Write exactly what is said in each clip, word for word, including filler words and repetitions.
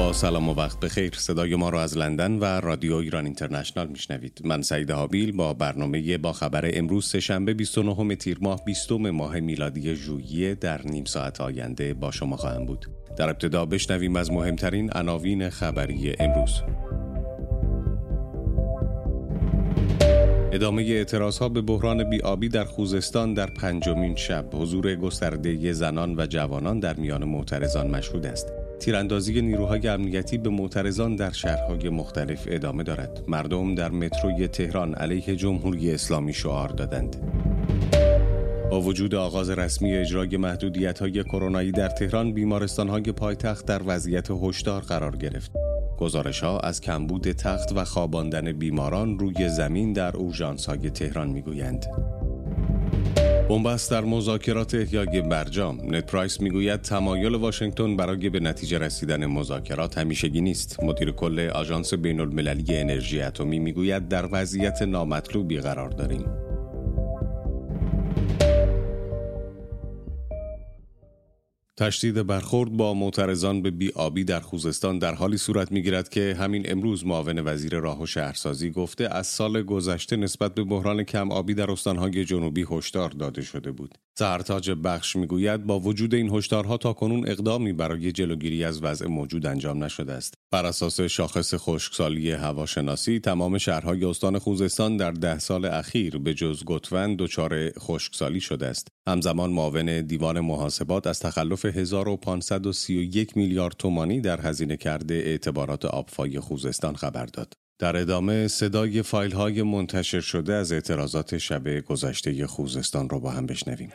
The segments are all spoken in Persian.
با سلام و وقت بخیر. صدای ما را از لندن و رادیو ایران اینترنشنال میشنوید. من سعید حابیل با برنامه با خبر امروز سه‌شنبه بیست و نهم تیر ماه بیستم ماه میلادی ژوئیه در نیم ساعت آینده با شما خواهم بود. در ابتدا بشنویم از مهمترین عناوین خبری امروز. ادامه اعتراضها به بحران بی‌آبی در خوزستان در پنجمین شب. حضور گسترده زنان و جوانان در میان معترضان مشهود است. تیراندازی نیروهای امنیتی به معترضان در شهرهای مختلف ادامه دارد. مردم در متروی تهران علیه جمهوری اسلامی شعار دادند. با وجود آغاز رسمی اجرای محدودیت‌های کرونایی در تهران، بیمارستان‌های پایتخت در وضعیت هشدار قرار گرفت. گزارش‌ها از کمبود تخت و خواباندن بیماران روی زمین در اورژانس‌های تهران می‌گویند. بنبست در مذاکرات احیای برجام. نت پرایس میگوید تمایل واشنگتن برای به نتیجه رسیدن مذاکرات همیشگی نیست. مدیر کل آژانس بین‌المللی انرژی اتمی میگوید در وضعیت نامطلوبی قرار داریم. تشدید برخورد با معترضان به بی‌آبی در خوزستان در حالی صورت می‌گیرد که همین امروز معاون وزیر راه و شهرسازی گفته از سال گذشته نسبت به بحران کم آبی در استان‌های جنوبی هشدار داده شده بود. سحرتاج بخش می‌گوید با وجود این هشدارها تاکنون اقدامی برای جلوگیری از وضع موجود انجام نشده است. بر اساس شاخص خشکسالی هواشناسی، تمام شهرهای استان خوزستان در ده سال اخیر به جز گوتون دچار خشکسالی شده است. همزمان معاون دیوان محاسبات از تخلف هزار و پانصد و سی و یک میلیارد تومانی در هزینه کرده اعتبارات آبفای خوزستان خبر داد. در ادامه صدای فایل‌های منتشر شده از اعتراضات شب گذشته خوزستان را با هم بشنویم.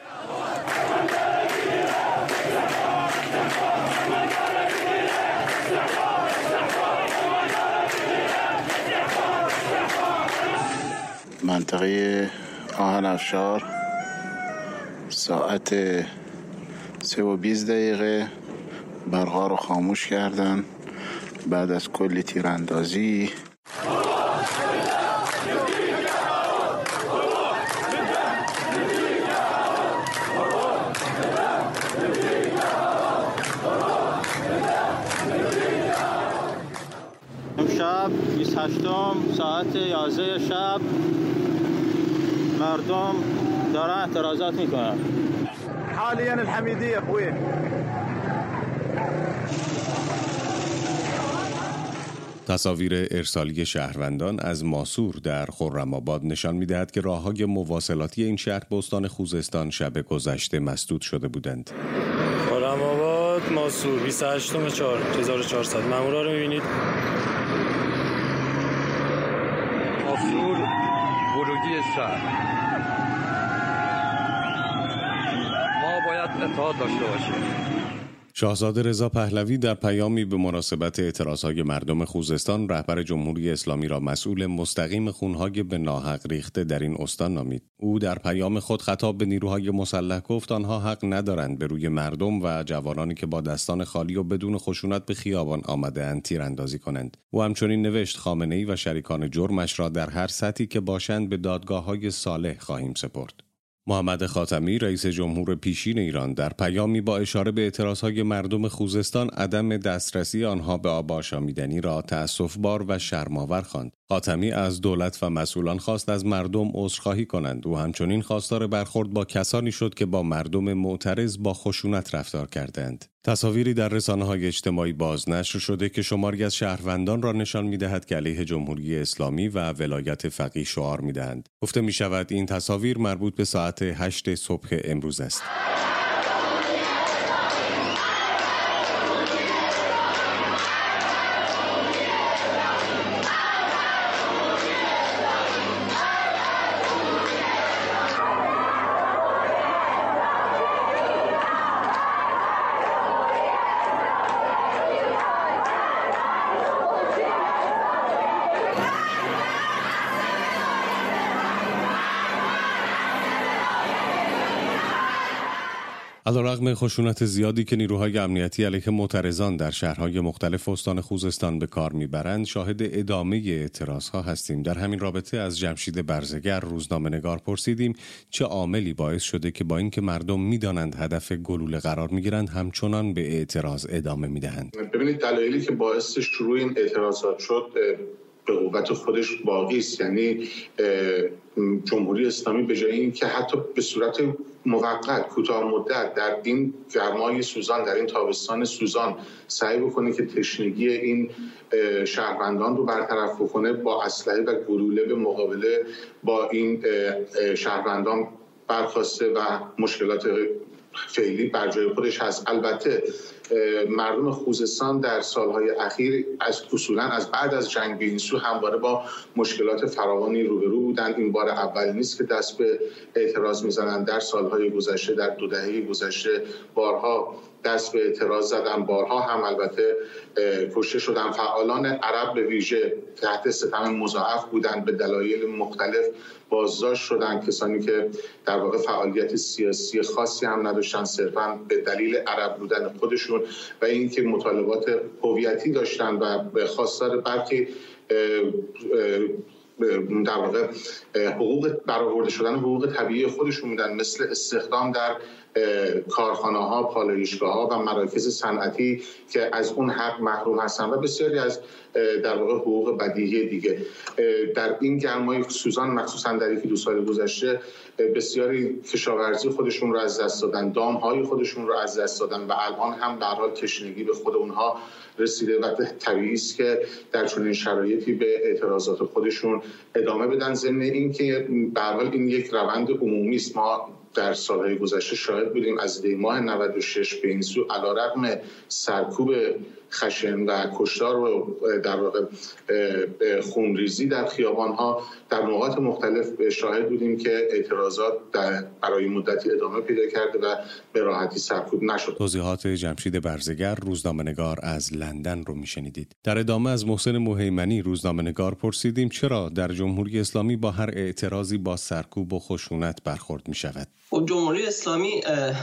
منطقه آهن افشار ساعت سه و بیست دقیقه برقا رو خاموش کردن بعد از کلی تیراندازی. امشب بیست و هشتم ساعت یازده شب مردم دارن اعتراضات میکنن. حاليا الحميدية اخوي. تصاویر ارسالی شهروندان از ماسور در خرم‌آباد نشان می‌دهد که راه‌های مواصلاتی این شهر به استان خوزستان شب گذشته مسدود شده بودند. خرم‌آباد ماسور بیست و هشتم چهار هزار و چهارصد مامورا رو می‌بینید. ماسور ورودی شهر. اطاعت داشته باشیم. شاهزاده رضا پهلوی در پیامی به مناسبت اعتراضهای مردم خوزستان رهبر جمهوری اسلامی را مسئول مستقیم خونهای به ناحق ریخته در این استان نامید. او در پیام خود خطاب به نیروهای مسلح گفت آنها حق ندارند به روی مردم و جوانانی که با دستان خالی و بدون خشونت به خیابان آمده‌اند تیراندازی کنند. او همچنین نوشت خامنه‌ای و شریکان جرمش را در هر سطحی که باشند به دادگاه‌های صالح خواهیم سپرد. محمد خاتمی رئیس جمهور پیشین ایران در پیامی با اشاره به اعتراضهای مردم خوزستان عدم دسترسی آنها به آب آشامیدنی را تأسف‌بار و شرم‌آور خواند. خاتمی از دولت و مسئولان خواست از مردم عذرخواهی کنند. او همچنین خواستار برخورد با کسانی شد که با مردم معترض با خشونت رفتار کردند. تصاویری در رسانه‌های اجتماعی بازنشر شده که شماری از شهروندان را نشان می‌دهد که علیه جمهوری اسلامی و ولایت فقیه شعار می‌دهند. گفته می‌شود این تصاویر مربوط به ساعت هشت صبح امروز است. علیرغم خشونت زیادی که نیروهای امنیتی علیه معترضان در شهرهای مختلف استان خوزستان به کار میبرند، شاهد ادامه اعتراضها هستیم. در همین رابطه از جمشید برزگر روزنامه‌نگار پرسیدیم چه عاملی باعث شده که با اینکه مردم میدانند هدف گلوله قرار میگیرند همچنان به اعتراض ادامه میدهند. ببینید دلایلی که باعث شروع این اعتراضات شد به قوت خودش باقی است. یعنی جمهوری اسلامی به جای اینکه حتی به صورت موقت کوتاه مدت در این گرمای سوزان، در این تابستان سوزان سعی بکنه که تشنگی این شهروندان رو برطرف بکنه، با اسلحه و گلوله به مقابله با این شهروندان برخواسته و مشکلات فعلی بر جای خودش هست. البته مردم خوزستان در سالهای اخیر از اصولا از بعد از جنگ به این سو همواره با مشکلات فراوانی روبرو بودند. این بار اول نیست که دست به اعتراض میزنند. در سالهای گذشته، در دو دهه گذشته بارها دست به اعتراض زدن، بارها هم البته کشته شدن. فعالان عرب به ویژه تحت ستم مضاعف بودند، به دلایل مختلف بازداشت شدن. کسانی که در واقع فعالیت سیاسی خاصی هم نداشتن، صرفاً به دلیل عرب بودن خودشون و اینکه مطالبات هویتی داشتن و به خواستار برخی در واقع حقوق برآورده شدن حقوق طبیعی خودشون بودن، مثل استخدام در کارخانه‌ها، پالایشگاه‌ها و مراکز صنعتی که از اون حق محروم هستن و بسیاری از در واقع حقوق بدیهی دیگه. در این گرمای سوزان مخصوصا در یکی دو سال گذشته بسیاری کشاورزی خودشون رو از دست دادن، دام‌های خودشون رو از دست دادن و الان هم به هر حال تشنگی به خود اونها رسیده و طبیعی است که در چنین شرایطی به اعتراضات خودشون ادامه بدن. ضمن اینکه به هر حال این یک روند عمومی است. ما در سالهای گذشته شاهد بودیم از دی ماه نود و شش به این سو علیرغم سرکوب خشن و کشتار و در واقع خونریزی در خیابان‌ها در نقاط مختلف شاهد بودیم که اعتراضات در برای مدتی ادامه پیدا کرده و به راحتی سرکوب نشد. توضیحات جمشید برزگر روزنامه‌نگار از لندن رو میشنیدید. در ادامه از محسن مهیمنی روزنامه‌نگار پرسیدیم چرا در جمهوری اسلامی با هر اعتراضی با سرکوب و خشونت برخورد می‌شود. جمهوری اسلامی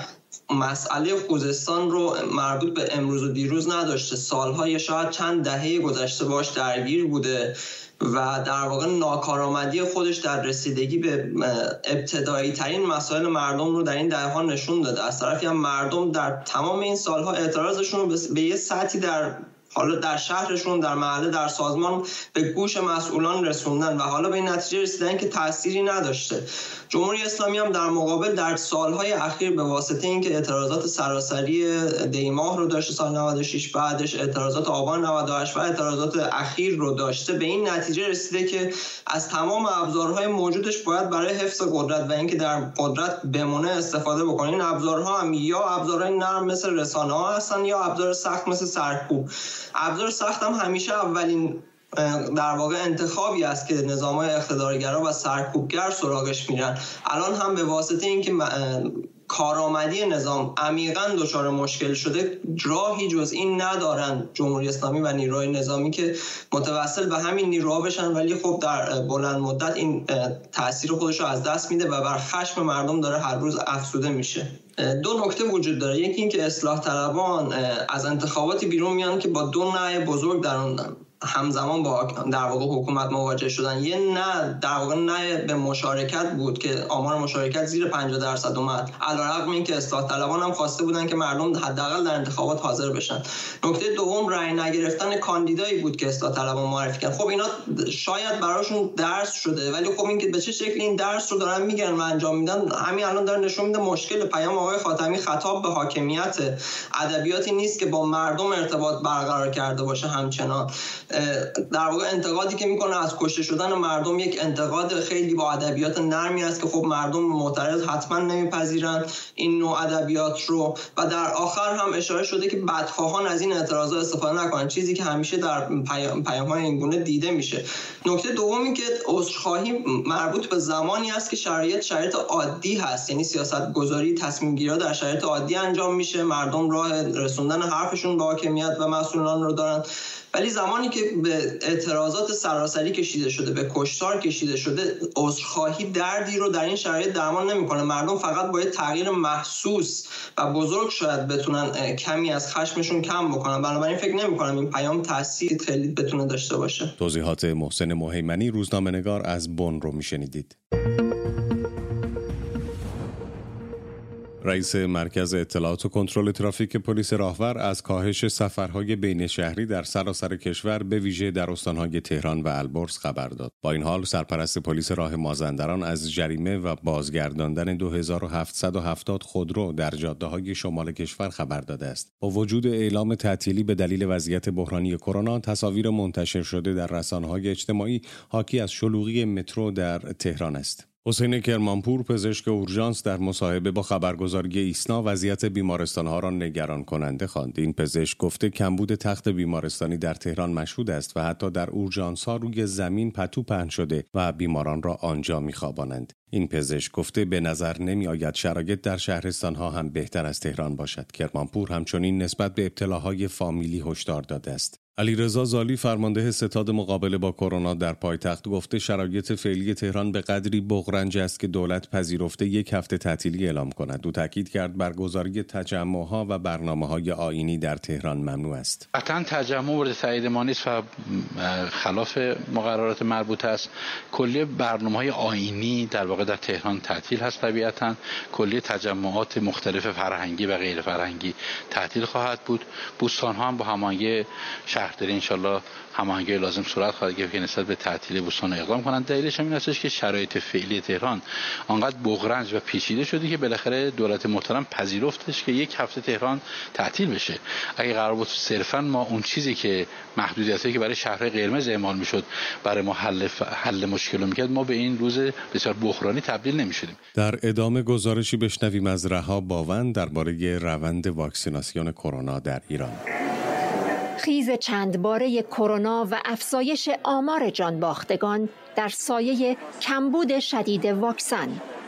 مسئله خوزستان رو مربوط به امروز و دیروز نداشته، سالهای شاید چند دهه گذشته باش درگیر بوده و در واقع ناکارآمدی خودش در رسیدگی به ابتدایی ترین مسائل مردم رو در این دهه ها نشون داده. از طرفی هم مردم در تمام این سالها اعتراضشون رو به یه سطحی در حالا در شهرشون، در محله، در سازمان به گوش مسئولان رسوندن و حالا به این نتیجه رسیدن که تأثیری نداشته. جمهوری اسلامی هم در مقابل در سالهای اخیر به واسطه اینکه اعتراضات سراسری دی ماه رو داشته سال نود و شش، بعدش اعتراضات آبان نود و هشت و اعتراضات اخیر رو داشته، به این نتیجه رسیده که از تمام ابزارهای موجودش باید برای حفظ قدرت و اینکه در قدرت بمونه استفاده بکنه. این ابزارها هم یا ابزارهای نرم مثل رسانه‌ها هستن یا ابزار سخت مثل سرکوب. ابزار سخت هم همیشه اولین در واقع انتخابی است که نظام‌های اقتدارگرا و سرکوبگر سراغش میرن. الان هم به واسطه اینکه کارآمدی نظام عمیقاً دچار مشکل شده، راهی جز این ندارن جمهوری اسلامی و نیروهای نظامی که متوسل به همین نیروها بشن، ولی خب در بلند مدت این تأثیر خودش رو از دست میده و بر خشم مردم داره هر روز افزوده میشه. دو نکته وجود داره. یکی این که اصلاح طلبان از انتخاباتی بیرون میان که با دو نهی بزرگ در اون همزمان با در واقع حکومت مواجه شدن. یه نه در واقع نه به مشارکت بود که آمار مشارکت زیر پنجاه درصد اومد، علیرغم اینکه اصلاح طلبان هم خواسته بودن که مردم حداقل در انتخابات حاضر بشن. نکته دوم رأی نگرفتن کاندیدایی بود که اصلاح طلبان معرفی کردن. خب اینا شاید براشون درس شده، ولی خب اینکه به چه شکلی این درس رو دارن میگن و انجام میدن، همین الان داره نشون میده مشکل. پیام آقای خاتمی خطاب به حاکمیت ادبیاتی نیست که با مردم ارتباط برقرار کرده باشه. همچنان در واقع انتقادی که میکنه از کشته شدن مردم یک انتقاد خیلی با ادبیات نرمی است که خب مردم معترض حتما نمیپذیرن این نوع ادبیات رو. و در آخر هم اشاره شده که بدخواهان از این اعتراضات استفاده نکنن، چیزی که همیشه در پیام‌های این گونه دیده میشه. نکته دومی که عذرخواهی مربوط به زمانی است که شرایط شرایط عادی هست، یعنی سیاست گذاری تصمیم گیری در شرایط عادی انجام میشه، مردم راه رسوندن حرفشون به حاکمیت و مسئولان رو دارن. ولی زمانی که که به اعتراضات سراسری کشیده شده، به کشتار کشیده شده، عذرخواهی دردی رو در این شرایط درمان نمیکنه. مردم فقط باید تغییر محسوس و بزرگ شاید بتونن کمی از خشمشون کم بکنن. بنابراین فکر نمیکنم این پیام تاثیر خیلی بتونه داشته باشه. توضیحات محسن مهیمنی، روزنامه‌نگار از بن رو میشنیدید. رئیس مرکز اطلاعات و کنترل ترافیک پلیس راهور از کاهش سفرهای بین شهری در سراسر کشور به ویژه در استانهای تهران و البرز خبر داد. با این حال سرپرست پلیس راه مازندران از جریمه و بازگرداندن دو هزار و هفتصد و هفتاد خودرو در جاده‌های شمال کشور خبر داده است. با وجود اعلام تعطیلی به دلیل وضعیت بحرانی کرونا، تصاویر منتشر شده در رسانه‌های اجتماعی حاکی از شلوغی مترو در تهران است. حسین کرمانپور، پزشک اورژانس، در مصاحبه با خبرگزاری ایسنا وضعیت بیمارستان‌ها را نگران کننده خواند. این پزشک گفته کمبود تخت بیمارستانی در تهران مشهود است و حتی در اورژانس‌ها روی زمین پتو پهن شده و بیماران را آنجا می‌خوابانند. این پزشک گفته به نظر نمی‌آید شرایط در شهرستان‌ها هم بهتر از تهران باشد. کرمانپور همچنین نسبت به ابتلاهای فامیلی هشدار داده است. علیرضا زالی، فرمانده ستاد مقابله با کرونا در پایتخت، گفته شرایط فعلی تهران به قدری بغرنج است که دولت پذیرفته یک هفته تعطیلی اعلام کند. او تاکید کرد برگزاری تجمع‌ها و برنامه‌های آیینی در تهران ممنوع است. قطعاً تجمع مورد تایید ما نیست و خلاف مقررات مربوطه است. کلیه برنامه‌های آیینی در واقع در تهران تعطیل هست. طبیعتاً کلیه تجمعات مختلف فرهنگی و غیر فرهنگی تعطیل خواهد بود. بوستان‌ها هم با هماهنگی شهرداری انشالله هماهنگی لازم صورت خواهد گرفت که نسبت به تعطیل بوستان اقدام کنند. دلیلش هم این است که شرایط فعلی تهران آنقدر بغرنج و پیچیده شده که بالاخره دولت محترم پذیرفتش که یک هفته تهران تعطیل بشه. اگه قرار بود صرفا ما اون چیزی که محدودیتایی که برای شهرهای قرمز اعمال میشد برای ما حل ف... حل مشکل میکرد، ما به این روز بسیار بحرانی تبدیل نمیشدیم. در ادامه گزارشی بشنویم از رها باوند درباره روند واکسیناسیون کرونا در ایران. خیز چند باره کرونا و افزایش آمار جانباختگان در سایه کمبود شدید واکسن.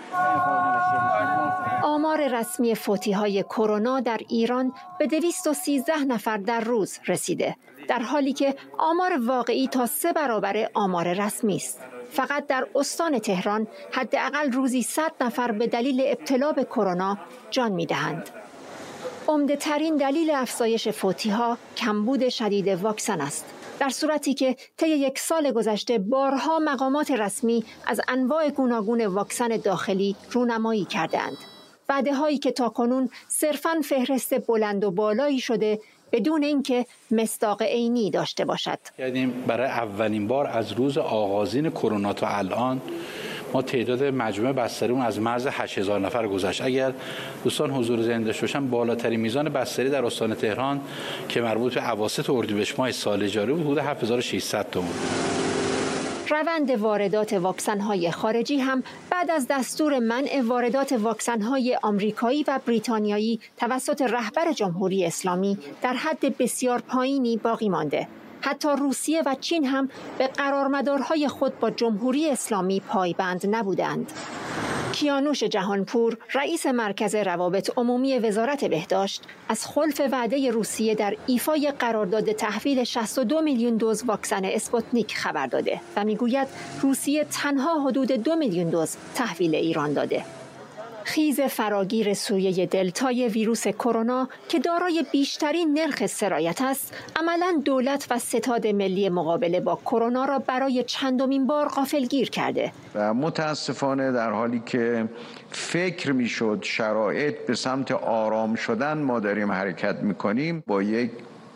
آمار رسمی فوتی‌های کرونا در ایران به دویست و سیزده نفر در روز رسیده، در حالی که آمار واقعی تا سه برابر آمار رسمی است. فقط در استان تهران حداقل روزی صد نفر به دلیل ابتلا به کرونا جان می‌دهند. عمده ترین دلیل افزایش فوتی‌ها کمبود شدید واکسن است، در صورتی که طی یک سال گذشته بارها مقامات رسمی از انواع گوناگون واکسن داخلی رونمایی کردند. وعده‌هایی که تاکنون صرفاً فهرست بلند و بالایی شده بدون اینکه مصداق عینی داشته باشد. یعنی برای اولین بار از روز آغازین کرونا تا الان ما تعداد مجموع بستریمون از مرز هشت هزار نفر گذشت. اگر دوستان حضور ذهن داشته باشن، بالاترین میزان بستری در استان تهران که مربوط به اواسط اردیبهشت ماه سال جاری بود، حدود هفت هزار و ششصد تا بود. روند واردات واکسن‌های خارجی هم بعد از دستور منع واردات واکسن‌های آمریکایی و بریتانیایی توسط رهبر جمهوری اسلامی در حد بسیار پایینی باقی مانده. حتی روسیه و چین هم به قرارمدارهای خود با جمهوری اسلامی پایبند نبودند. کیانوش جهانپور، رئیس مرکز روابط عمومی وزارت بهداشت، از خلف وعده روسیه در ایفای قرارداد تحویل شصت و دو میلیون دوز واکسن اسپوتنیک خبر داده و میگوید روسیه تنها حدود دو میلیون دوز تحویل ایران داده. خیز فراگیر سویه دلتای ویروس کرونا که دارای بیشترین نرخ سرایت است، عملاً دولت و ستاد ملی مقابله با کرونا را برای چندمین بار غافلگیر کرده. و متاسفانه در حالی که فکر میشد شرایط به سمت آرام شدن ما داریم حرکت میکنیم، با یک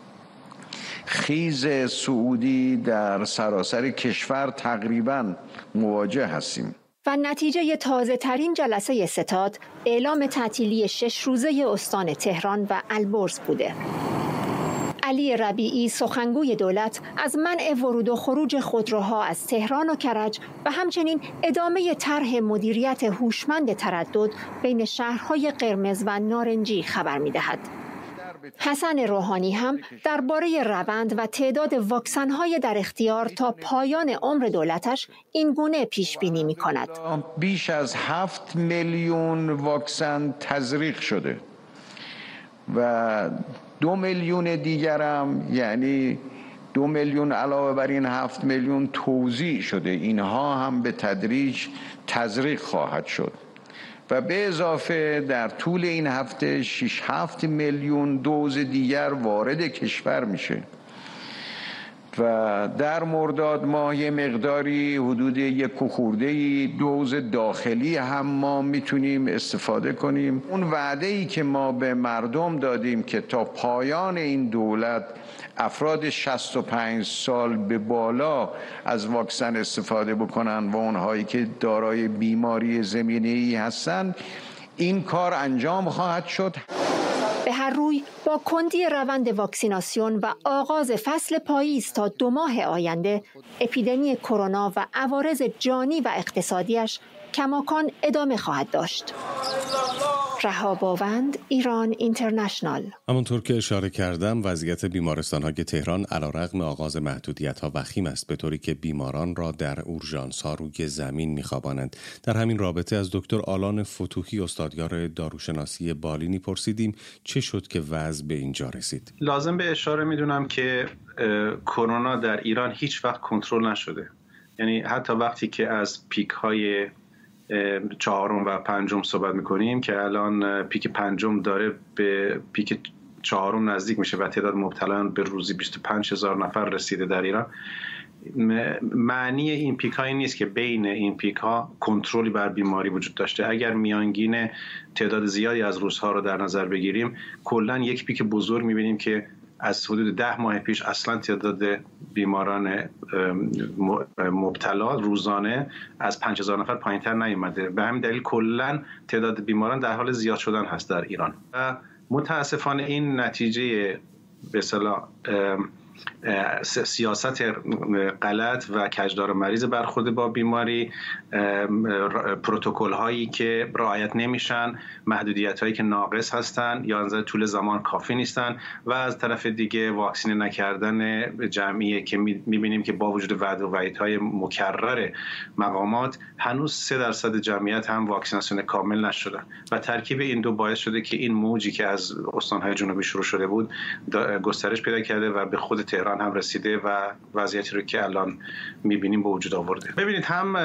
خیز صعودی در سراسر کشور تقریباً مواجه هستیم. و نتیجه تازه ترین جلسه ستاد اعلام تعطیلی شش روزه استان تهران و البرز بوده. علی ربیعی، سخنگوی دولت، از منع ورود و خروج خودروها از تهران و کرج و همچنین ادامه طرح مدیریت هوشمند تردد بین شهرهای قرمز و نارنجی خبر می‌دهد. حسن روحانی هم درباره روند و تعداد واکسن‌های در اختیار تا پایان عمر دولتش این گونه پیش بینی می‌کند. بیش از هفت میلیون واکسن تزریق شده و دو میلیون دیگر هم، یعنی دو میلیون علاوه بر این هفت میلیون توزیع شده. اینها هم به تدریج تزریق خواهد شد و به اضافه در طول این هفته شش هفت میلیون دوز دیگر وارد کشور میشه و در مرداد ماه یه مقداری حدود یک و خورده‌ای دوز داخلی هم ما میتونیم استفاده کنیم. اون وعده‌ای که ما به مردم دادیم که تا پایان این دولت افراد شصت و پنج سال به بالا از واکسن استفاده بکنن و اونهایی که دارای بیماری زمینه‌ای هستن، این کار انجام خواهد شد. به هر روی با کندی روند واکسیناسیون و آغاز فصل پاییز تا دو ماه آینده، اپیدمی کرونا و عوارض جانی و اقتصادیش کماکان ادامه خواهد داشت. رهاباوند، ایران اینترنشنال. همونطور که اشاره کردم، وضعیت بیمارستان‌های تهران علیرغم آغاز محدودیت‌ها وخیم است، به طوری که بیماران را در اورژانس‌ها روی زمین می‌خوابانند. در همین رابطه از دکتر آلان فتوحی، استادیار داروشناسی بالینی، پرسیدیم چه شد که وضع به اینجا رسید. لازم به اشاره می‌دونم که کرونا در ایران هیچ وقت کنترل نشده. یعنی حتی وقتی که از پیک‌های چهارم و پنجم صحبت میکنیم که الان پیک پنجم داره به پیک چهارم نزدیک میشه و تعداد مبتلایان به روزی بیست و پنج هزار نفر رسیده در ایران، معنی این پیک های نیست که بین این پیک ها کنترلی بر بیماری وجود داشته. اگر میانگین تعداد زیادی از روزها رو در نظر بگیریم، کلا یک پیک بزرگ میبینیم که از حدود ده ماه پیش اصلا تعداد بیماران مبتلا روزانه از پنج هزار نفر پایین‌تر نیامده. به همین دلیل کلا تعداد بیماران در حال زیاد شدن هست در ایران و متاسفانه این نتیجه به اصطلاح سیاست غلط و کجدار مریض برخورد با بیماری، پروتکل هایی که رعایت نمیشن، محدودیت هایی که ناقص هستن یا از طول زمان کافی نیستن و از طرف دیگه واکسینه نکردن جمعی که میبینیم که با وجود وعده و وعیدهای مکرر مقامات هنوز سه درصد جمعیت هم واکسیناسیون کامل نشدن و ترکیب این دو باعث شده که این موجی که از استانهای جنوبی شروع شده بود گسترش پیدا کرده و به خود تهران هم رسیده و وضعیتی رو که الان می‌بینیم به وجود آورده. ببینید،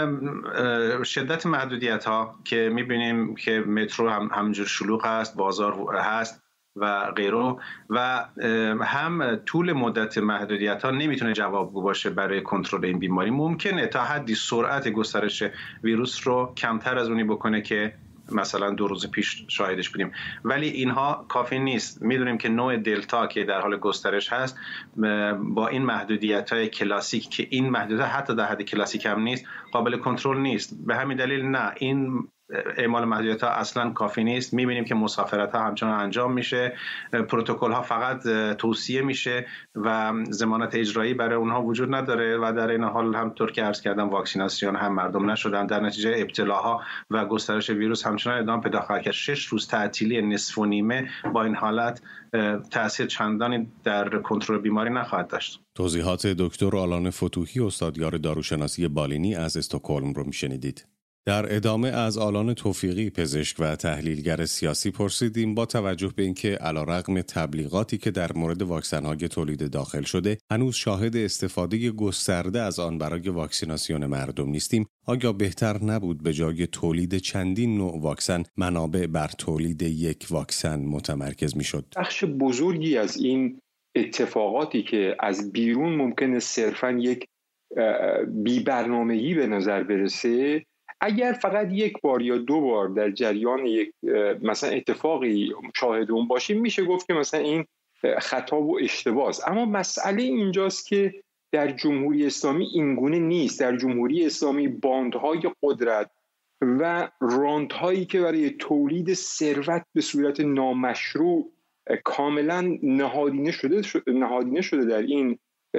هم شدت محدودیت ها که می‌بینیم که مترو هم همینجور شلوغ هست، بازار هست و غیره، و هم طول مدت محدودیت ها نمیتونه جوابگو باشه برای کنترل این بیماری. ممکنه تا حدی سرعت گسترش ویروس رو کمتر از اونی بکنه که مثلا دو روز پیش شاهدش بودیم، ولی اینها کافی نیست. میدونیم که نوع دلتا که در حال گسترش هست با این محدودیت‌های کلاسیک که این محدودیت حتی در حد کلاسیک هم نیست، قابل کنترل نیست. به همین دلیل نه، این اعمال محدودیت‌ها اصلا کافی نیست. می‌بینیم که مسافرت‌ها همچنان انجام میشه، پروتکل‌ها فقط توصیه میشه و ضمانت اجرایی برای اونها وجود نداره و در این حال همونطور که عرض کردم واکسیناسیون هم مردم نشدن. در نتیجه ابتلاها و گسترش ویروس همچنان ادامه پیدا خواهد کرد. شش روز تعطیلی نصف و نیمه با این حالت تأثیر چندانی در کنترل بیماری نخواهد داشت. توضیحات دکتر آلان فتوحی، استادیار داروشناسی بالینی از استکهلم رو میشنیدید. در ادامه از آلان توفیقی، پزشک و تحلیلگر سیاسی، پرسیدیم با توجه به اینکه علیرغم تبلیغاتی که در مورد واکسن‌های تولید داخل شده، هنوز شاهد استفاده گسترده از آن برای واکسیناسیون مردم نیستیم، آیا بهتر نبود به جای تولید چندین نوع واکسن، منابع بر تولید یک واکسن متمرکز می‌شد؟ بخش بزرگی از این اتفاقاتی که از بیرون ممکنه صرفاً یک بی‌برنامگی به نظر برسه، اگر فقط یک بار یا دو بار در جریان یک مثلا اتفاقی شاهد اون باشیم، میشه گفت که مثلا این خطا و اشتباه است. اما مسئله اینجاست که در جمهوری اسلامی اینگونه نیست. در جمهوری اسلامی باندهای قدرت و راندهایی که برای تولید ثروت به صورت نامشروع کاملا نهادینه شده نهادینه شده در این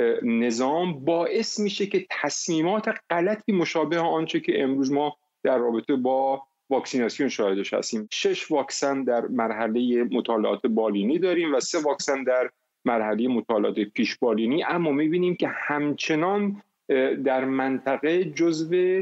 نظام، باعث میشه که تصمیمات غلطی مشابه آنچه که امروز ما در رابطه با واکسیناسیون شاهدش هستیم. شش واکسن در مرحله مطالعات بالینی داریم و سه واکسن در مرحله مطالعات پیش بالینی، اما میبینیم که همچنان در منطقه جزو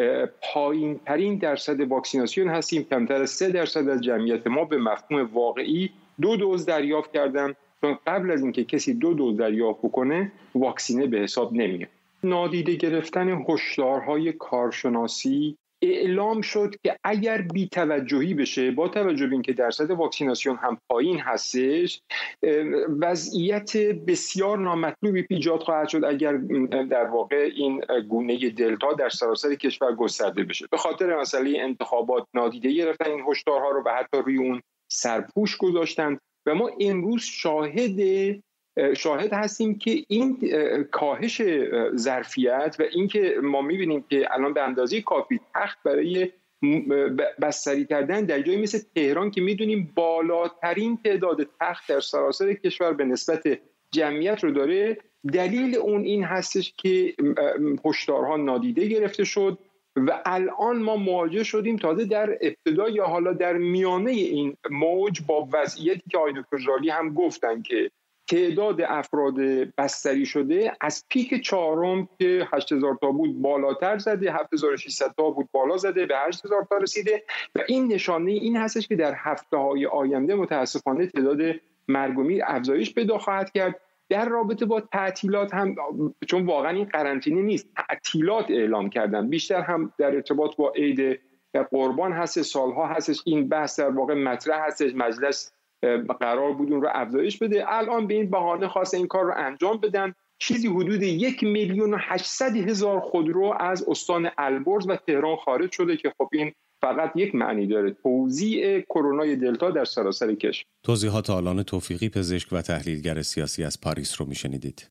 پایین ترین درصد واکسیناسیون هستیم. کمتر از سه درصد از جمعیت ما به مفهوم واقعی دو دوز دریافت کردن چون قبل از اینکه کسی دو دوز دریافت بکنه واکسینه به حساب نمیاد. نادیده گرفتن هشدارهای کارشناسی اعلام شد که اگر بی‌توجهی بشه، با توجه به اینکه درصد واکسیناسیون هم پایین هستش، وضعیت بسیار نامطلوبی ایجاد خواهد شد اگر در واقع این گونه دلتا در سراسر کشور گسترده بشه. به خاطر مسئله انتخابات نادیده گرفتن این هشدارها رو و حتی روی اون سرپوش گذاشتن و ما امروز شاهد شاهد هستیم که این کاهش ظرفیت و اینکه ما می‌بینیم که الان به اندازه کافی تخت برای بستری کردن در جایی مثل تهران که می‌دونیم بالاترین تعداد تخت در سراسر کشور به نسبت جمعیت رو داره، دلیل اون این هستش که هشدارها نادیده گرفته شد و الان ما مواجه شدیم تازه در ابتدا یا حالا در میانه این موج با وضعیتی که آقای دکتر ژالی هم گفتن که تعداد افراد بستری شده از پیک چهارم که هشت هزار تا بود بالاتر زده، هفت هزار و ششصد تا بود بالا زده، به هشت هزار تا رسیده و این نشانه این هستش که در هفته‌های آینده متاسفانه تعداد مرگ و میر افزایش پیدا خواهد کرد. در رابطه با تعطیلات هم، چون واقعا این قرنطینه نیست، تعطیلات اعلام کردن، بیشتر هم در ارتباط با عید قربان هست، سالها هستش این بحث در واقع مطرح هستش، مجلس قرار بود اون رو افزایش بده، الان به این بهانه خاص این کار رو انجام بدن. چیزی حدود یک میلیون و هشتصد هزار خودرو از استان البرز و تهران خارج شده که خب این فقط یک معنی داره، توزیع کرونای دلتا در سراسر کشور. توضیحات آلان توفیقی، پزشک و تحلیلگر سیاسی از پاریس رو میشنیدید.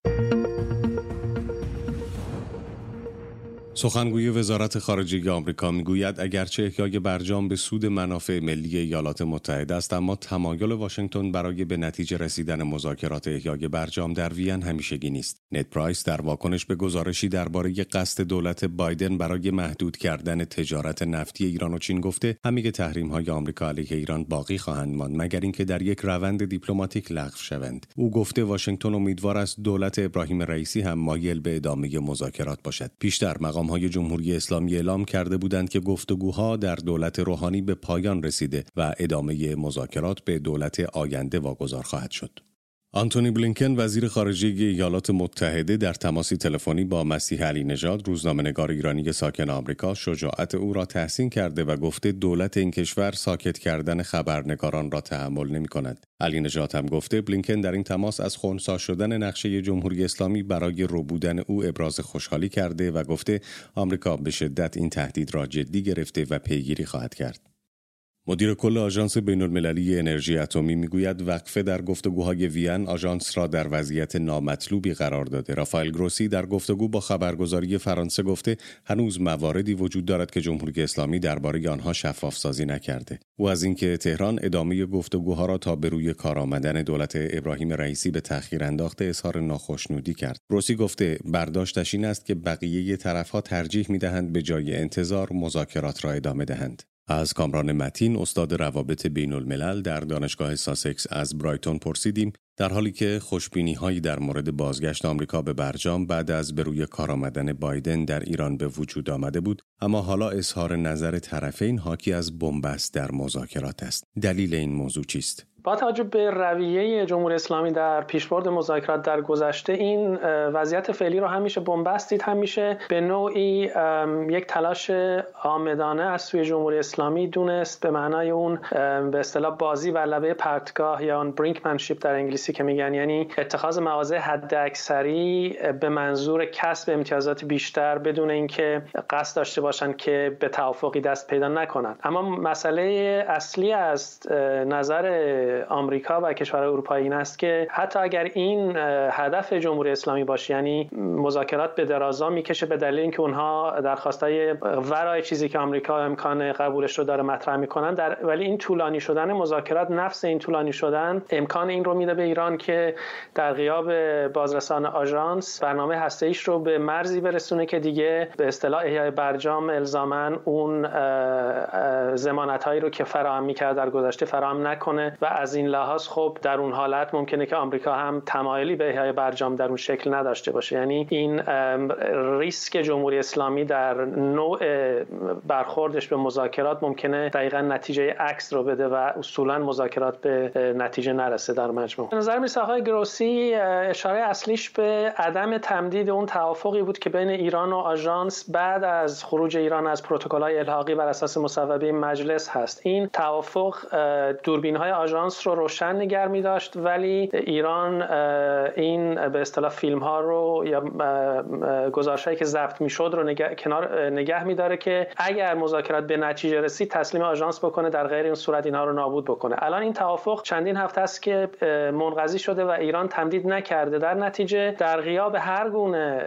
سخنگوی وزارت خارجه آمریکا میگوید اگرچه احیای برجام به سود منافع ملی ایالات متحده است، اما تمایل واشنگتن برای به نتیجه رسیدن مذاکرات احیای برجام در وین همیشگی نیست. نت پرایس در واکنش به گزارشی درباره قصد دولت بایدن برای محدود کردن تجارت نفتی ایران و چین گفته همه تحریم‌های آمریکا علیه ایران باقی خواهند ماند مگر اینکه در یک روند دیپلماتیک لغو شوند. او گفته واشنگتن امیدوار است دولت ابراهیم رئیسی هم مایل به ادامه مذاکرات باشد. پیشتر مقام های جمهوری اسلامی اعلام کرده بودند که گفتگوها در دولت روحانی به پایان رسیده و ادامه مذاکرات به دولت آینده واگذار خواهد شد. آنتونی بلینکن وزیر خارجه ایالات متحده در تماسی تلفنی با مسیح علی نژاد روزنامه‌نگار ایرانی ساکن آمریکا شجاعت او را تحسین کرده و گفته دولت این کشور ساکت کردن خبرنگاران را تحمل نمی‌کند. علی نژاد هم گفته بلینکن در این تماس از خنثی شدن نقشه جمهوری اسلامی برای ربودن او ابراز خوشحالی کرده و گفته آمریکا به شدت این تهدید را جدی گرفته و پیگیری خواهد کرد. مدیر کل آژانس بین‌المللی انرژی اتمی میگوید وقفه در گفتگوهای وین آژانس را در وضعیت نامطلوبی قرار داده. رافائل گروسی در گفتگو با خبرگزاری فرانسه گفته هنوز مواردی وجود دارد که جمهوری اسلامی درباره آنها شفاف سازی نکرده. او از اینکه تهران ادامه گفتگوها را تا به روی کار آمدن دولت ابراهیم رئیسی به تأخیر انداخته اظهار ناخشنودی کرد. گروسی گفته برداشتش این است که بقیه طرف‌ها ترجیح می‌دهند به جای انتظار مذاکرات را ادامه دهند. از کامران متین استاد روابط بین الملل در دانشگاه ساسکس از برایتون پرسیدیم در حالی که خوشبینی‌هایی در مورد بازگشت آمریکا به برجام بعد از به روی کار آمدن بایدن در ایران به وجود آمده بود، اما حالا اظهار نظر طرفین حاکی از بنبست در مذاکرات است. دلیل این موضوع چیست؟ با توجه به رویه جمهوری اسلامی در پیشبرد مذاکرات در گذشته، این وضعیت فعلی رو همیشه بنبست دید، همیشه به نوعی یک تلاش عامدانه از سوی جمهوری اسلامی دونست، به معنای اون به اصطلاح بازی بر لبه پرتگاه یا اون برینکمنشیپ در انگلیسی که میگن، یعنی اتخاذ مواضع حداکثری به منظور کسب امتیازات بیشتر بدون اینکه قصد داشته باشن که به توافقی دست پیدا نکنن. اما مسئله اصلی از نظر آمریکا و کشورهای اروپایی این است که حتی اگر این هدف جمهوری اسلامی باشه، یعنی مذاکرات به درازا میکشه به دلیل اینکه اونها درخواستای ورای چیزی که آمریکا امکان قبولش رو داره مطرح میکنن، در ولی این طولانی شدن مذاکرات، نفس این طولانی شدن امکان این رو میده به ایران که در غیاب بازرسان آژانس برنامه هسته‌ایش رو به مرزی برسونه که دیگه به اصطلاح احیای برجام الزاماً اون ضمانت‌هایی رو که فراهم می‌کرد در گذشته فراهم نکنه و از این لحاظ خب در اون حالت ممکنه که آمریکا هم تمایلی به احیای برجام در اون شکل نداشته باشه. یعنی این ریسک جمهوری اسلامی در نوع برخوردش به مذاکرات ممکنه دقیقاً نتیجه عکس رو بده و اصولاً مذاکرات به نتیجه نرسه در مجموع. به نظر میاد آقای گروسی اشاره اصلیش به عدم تمدید اون توافقی بود که بین ایران و آژانس بعد از خروج ایران از پروتکل‌های الحاقی بر اساس مصوبه مجلس هست. این توافق دوربین‌های آژانس رو روشن نگه می‌داشت، ولی ایران این به اصطلاح فیلم‌ها رو یا گزارش‌هایی که ضبط می‌شد رو نگه کنار نگه می‌داره که اگر مذاکرات به نتیجه رسید تسلیم آژانس بکنه، در غیر این صورت اینها رو نابود بکنه. الان این توافق چندین هفته است که منقضی شده و ایران تمدید نکرده. در نتیجه در غیاب هر گونه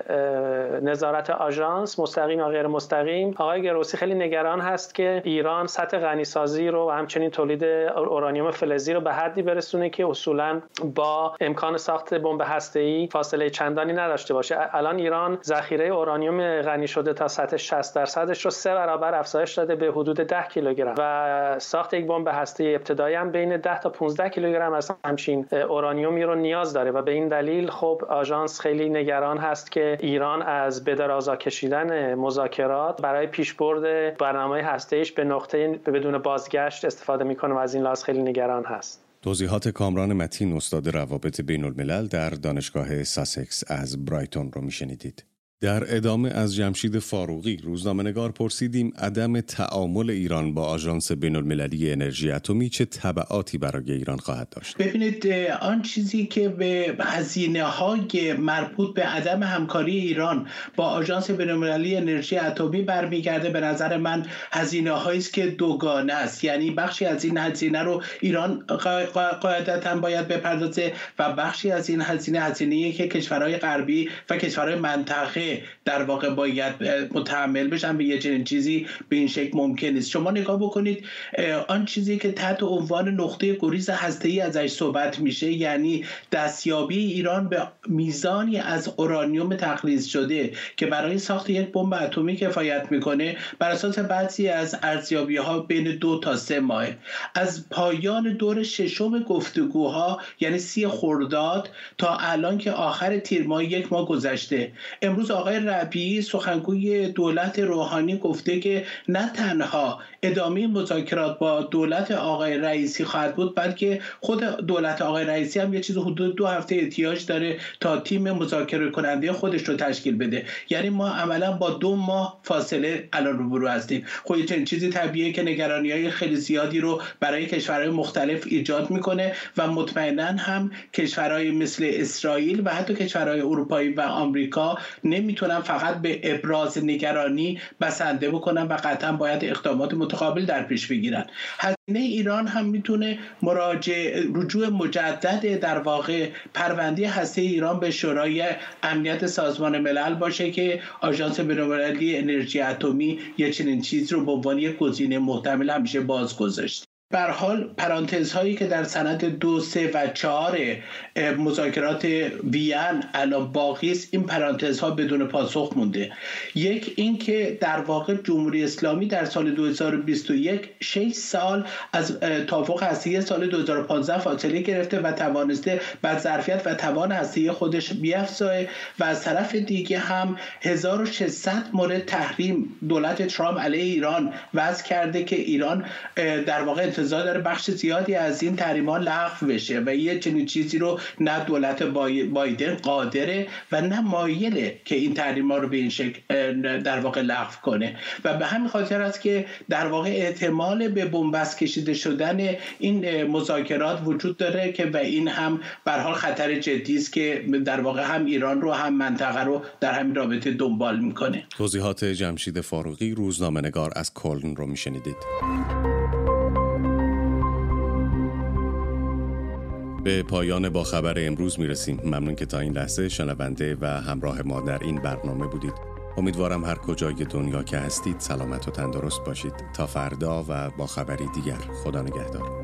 نظارت آژانس مستقیم یا غیر مستقیم، آقای گروسی خیلی نگران هست که ایران سطح غنیسازی رو و همچنین تولید اورانیوم فلزی رو به حدی برسونه که اصولاً با امکان ساخت بمب هسته‌ای فاصله چندانی نداشته باشه. الان ایران ذخیره اورانیوم غنی شده تا سطح شصت درصدش رو سه برابر افزایش داده به حدود ده کیلوگرم و ساخت یک بمب هسته‌ای ابتدایی هم بین ده تا پانزده کیلوگرم از همچین اورانیومی رو نیاز داره و به این دلیل خب آژانس خیلی نگران هست که ایران از به درازا کشیدن مذاکرات برای پیشبرد برنامه هسته‌ایش به نقطه بدون بازگشت استفاده میکنه و از این لحاظ خیلی نگران هست. توضیحات کامران متین، استاد روابط بین الملل در دانشگاه ساسکس از برایتون رو میشنیدید. در ادامه از جمشید فاروقی روزنامه‌نگار پرسیدیم عدم تعامل ایران با آژانس بین‌المللی انرژی اتمی چه تبعاتی برای ایران خواهد داشت؟ ببینید، آن چیزی که به هزینه‌های مربوط به عدم همکاری ایران با آژانس بین‌المللی انرژی اتمی برمیگرده، به نظر من هزینه‌هایی است که دوگانه است. یعنی بخشی از این هزینه رو ایران قاعدتاً باید بپردازه و بخشی از این هزینه هزینه‌ای که کشورهای غربی و کشورهای منطقه در واقع باید متحمل بشن به یه چنین چیزی به این شکل ممکن نیست. شما نگاه بکنید آن چیزی که تحت عنوان نقطه گریز هسته‌ای ازش صحبت میشه، یعنی دستیابی ایران به میزانی از اورانیوم تخلیص شده که برای ساخت یک بمب اتمی کفایت میکنه، بر اساس بعضی از ارزیابی‌ها بین دو تا سه ماه. از پایان دور ششم گفتگوها یعنی سی خرداد تا الان که آخر تیر ماه یک ماه گذشته، امروز آقای ربیعی سخنگوی دولت روحانی گفته که نه تنها ادامه مذاکرات با دولت آقای رئیسی خواهد بود، بلکه خود دولت آقای رئیسی هم یه چیز حدود دو هفته احتیاج داره تا تیم مذاکره کننده خودش رو تشکیل بده. یعنی ما عملا با دو ماه فاصله الان روبرو هستیم. خب یه چنین چیزی طبیعیه که نگرانی‌های خیلی زیادی رو برای کشورهای مختلف ایجاد میکنه و مطمئناً هم کشورهای مثل اسرائیل و حتی کشورهای اروپایی و آمریکا نمیتونن فقط به ابراز نگرانی بسنده بکنن و قطعا باید اقدامات متقابل در پیش بگیرن. هزینه ایران هم میتونه مراجعه رجوع مجدد در واقع پرونده هسته ایران به شورای امنیت سازمان ملل باشه که آژانس بین‌المللی انرژی اتمی یه چنین چیز رو به عنوان یک گزینه محتمل همیشه باز گذاشت. به هر حال پرانتزهایی که در سند دو، سه و چهار مذاکرات وین الان باقی است، این پرانتزها بدون پاسخ مونده. یک این که در واقع جمهوری اسلامی در سال دو هزار و بیست و یک شش سال از توافق هسته‌ای سال دو هزار و پانزده فاصله گرفته و توانسته بر ظرفیت و توان هسته‌ای خودش بیفزایه و از طرف دیگه هم هزار و ششصد مورد تحریم دولت ترامپ علیه ایران وضع کرده که ایران در واقع انتظار داره بخش زیادی از این تحریم‌ها لغو بشه و یه چنین چیزی رو نه دولت بایدن قادره و نه مایله که این تحریم‌ها رو به این شکل در واقع لغو کنه و به همین خاطر است که در واقع احتمال به بنبست کشیده شدن این مذاکرات وجود داره که و این هم به هر حال خطر جدی است که در واقع هم ایران رو هم منطقه رو در همین رابطه دنبال میکنه. توضیحات جمشید فاروقی، روزنامه‌نگار از کلن رو میشنیدید. به پایان با خبر امروز میرسیم. ممنون که تا این لحظه شنونده و همراه ما در این برنامه بودید. امیدوارم هر کجای دنیا که هستید سلامت و تندرست باشید. تا فردا و با خبری دیگر. خدا نگهدار.